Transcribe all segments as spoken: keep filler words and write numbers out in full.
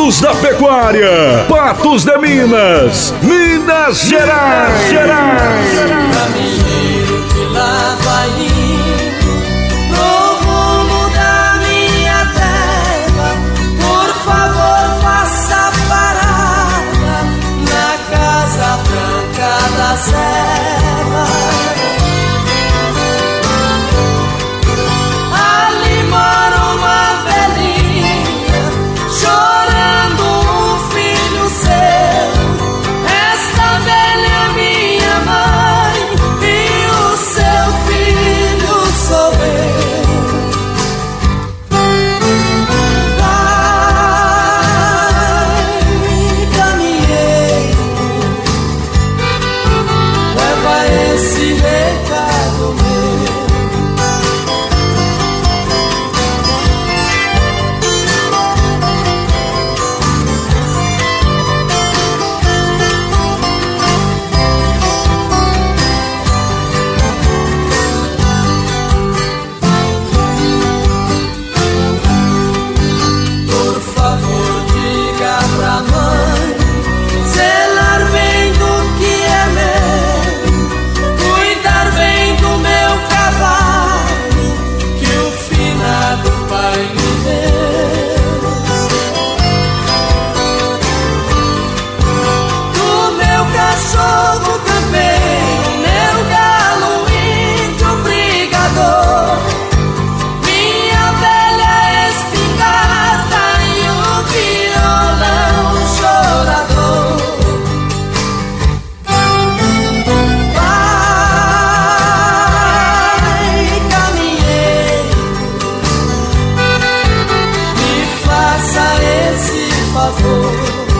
Patos da Pecuária, Patos de Minas, Minas Gerais, Gerais. Caminheiro que lá vai indo pro rumo da minha terra, por favor faça parada na Casa Branca da Serra. Ali mora uma velhinha chorando um filho seu. Esta velha é minha mãe e o seu filho sou eu. Vai, caminheiro, leva esse recado meu. Por favor, diga pra mãe zelar bem do que é meu, cuidar bem do meu cavalo que o finado pai me deu, do meu cachorro também, meu galo índio brigador, minha velha espingarda e o violão chorador. Vai, caminheiro, me faça esse favor.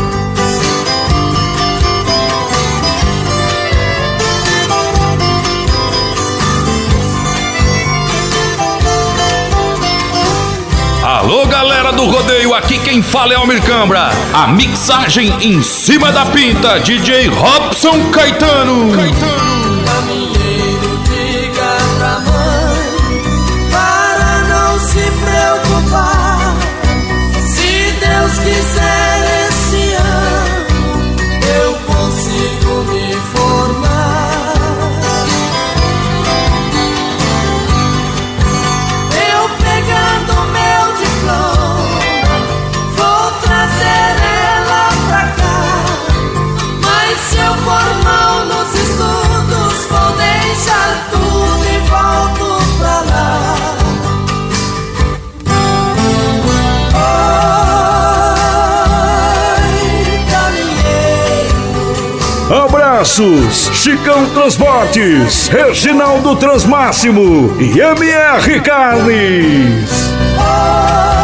Alô, galera do rodeio, aqui quem fala é Almir Cambra. A mixagem em cima da pinta, D J Robson Caetano. Caminheiro, diga pra mãe para não se preocupar. Se Deus quiser esse ano eu consigo me formar. Eu pegando meu diploma vou trazer ela pra cá. Mas se eu for mal nos estudos vou deixar tudo e volto pra lá. Oi, caminheiro, Abraços, Chicão Transportes, Reginaldo Transmáximo e M R Carnes. oi.